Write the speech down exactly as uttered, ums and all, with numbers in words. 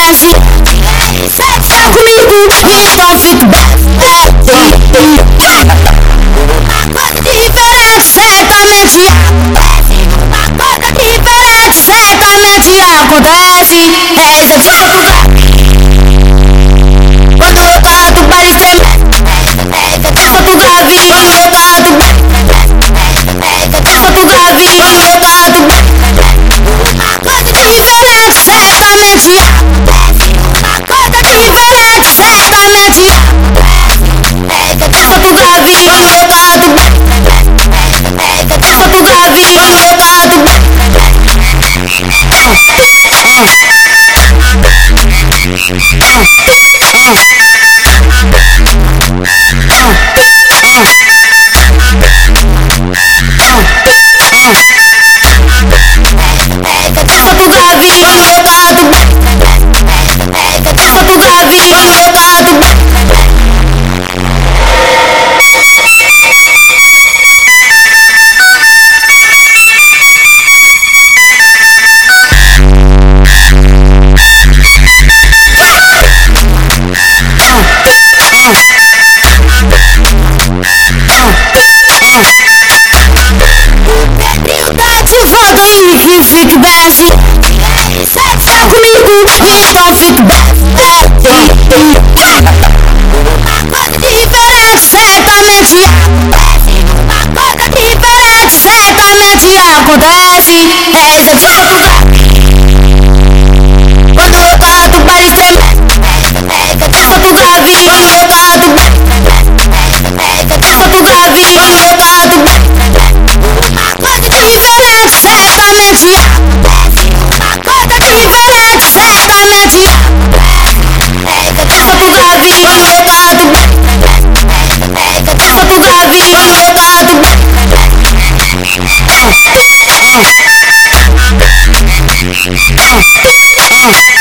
base. Sexo comigo, então fica bem. Uma coisa diferente, certamente acontece. Uma coisa diferente, certamente acontece. É isso de Portugal. Quando eu canto, baile treme. Portugal vi, eu canto bem. Portugal vi, eu canto bem. Uma coisa diferente, certamente acontece. Uma coisa diferente, certamente acontece. Portugal vi, eu canto bem. Portugal vi, eu canto bem. Portugal vi, eu canto bem. Portugal vi, eu canto bem. Volta aí que fique bem assim. Sexo comigo, então fique bem. Uma coisa diferente, certamente acontece. Uma coisa diferente, certamente acontece. É isso de Portugal. Quando eu canto, baile treme. Portugal vi, eu canto bem. Portugal vi, eu canto bem. Uma coisa diferente, certamente acontece. Uma coisa diferente, certamente acontece. Portugal vi, eu canto bem. Portugal vi, eu canto bem.